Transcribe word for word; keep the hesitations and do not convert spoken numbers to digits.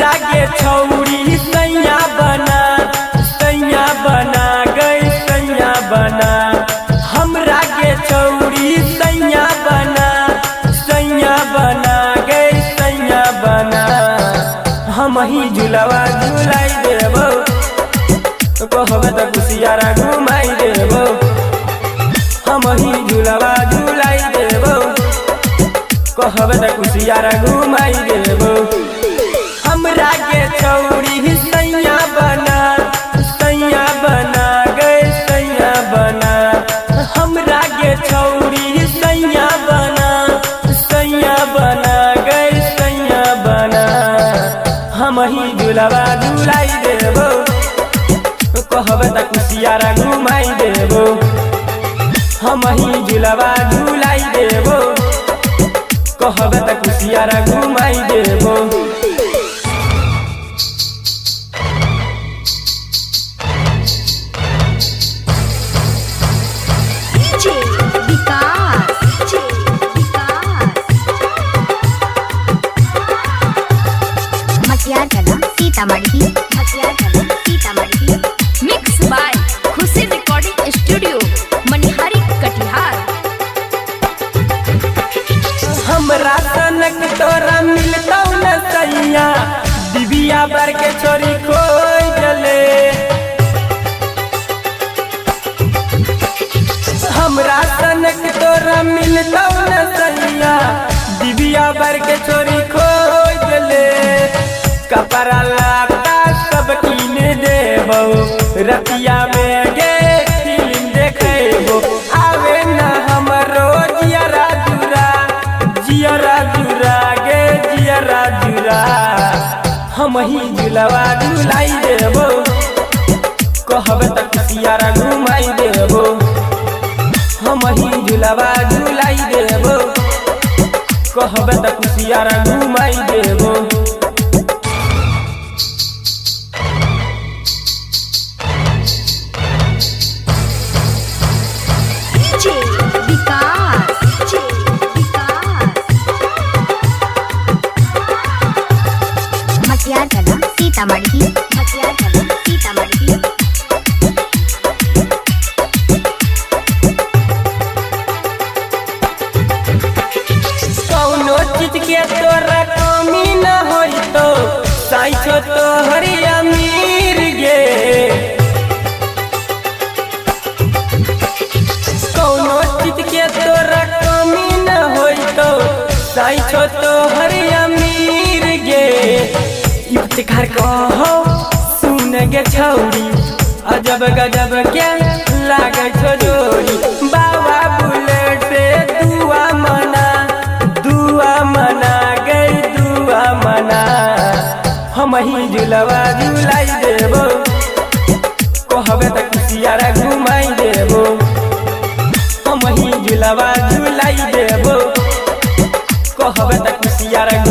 हमरा के छौरी सैया बना सैया बना गई सैया बना हमरा के छौरी सैया बना सैया बना गई सैया बना हम ही झुलवा झुलाई देबो कहबे त कुसियारा घुमाई देबो हम ही झुलवा झुलाई देबो कहबे त कुसियारा घुमाई देबो हमरा के छौरी सैया बना सैया बना गए सैया बना हमरा के छौरी सैया बना सैया बना गए सैया बना हम ही झुलवा झुलाई देबो कहबे त कुसियारा घुमाई देबो हम ही झुलवा झुलाई देबो कहबे त कुसियारा घुमाई देबो Sitamarhi Sitamarhi mix by Khushi recording studio Manihari Katihar. हमरा सनक तोरा मिलतौ न सैया दिबिया बर के छोरी खोई जले हमरा सनक तोरा मिलतौ न सैया दिबिया बर के छोरी खोई जले कपड़ा लाता सब कीने देबो रतिया में गे फिल्म देखेबो आवे न हमरो जियरा जुरा जियरा जुरा गे जियरा जुरा हम ही झुलवा झुलाई देबो कहबे त कुसियारा घुमाई देबो हम ही झुलवा झुलाई देबो कहबे त कुसियारा घुमाई देबो सीतामढ़ी सीतामढ़ी कौनो चीज के तोरा कमी न होई तो साइछो तो हरी अमीर गे कौनो चीज के तोरा कमी न होई तो साइछो तो हरी अमीर गे इफ्तिखार कहो सुन गे छौरी अजब गजब के लागे छो जोड़ी बाबा बुलेट से दुआ मना दुआ मना गई दुआ मना हम ही झुलवा झुलाई देबो कहबे त कुसियारा घुमाई देबो हम ही झुलवा झुलाई देबो कहबे त कुसियारा